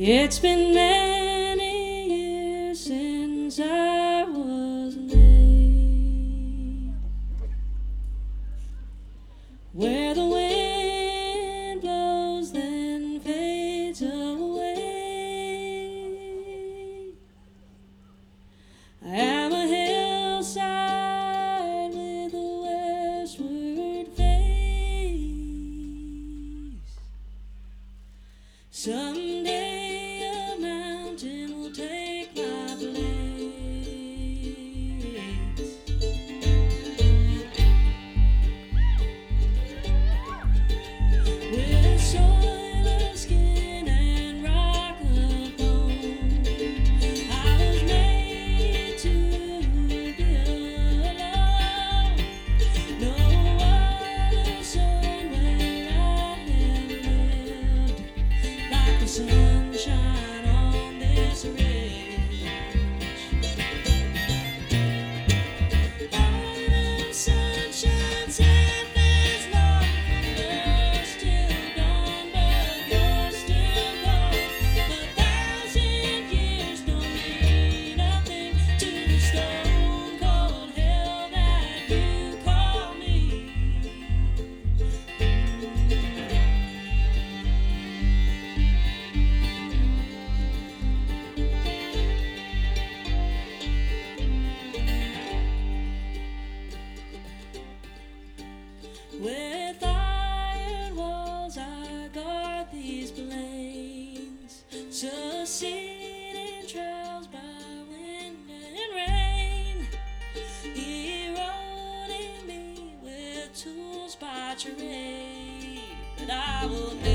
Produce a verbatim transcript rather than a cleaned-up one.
It's been many years since I was made, where the wind blows then fades away. I am a hillside with a westward face. Someday take my place. With soil of skin and rock of bone, I was made to be alone. No other somewhere I have lived like the sunshine on this ridge. With iron walls I guard these plains, succeeding trails by wind and rain, eroding me with tools by trade, but I will never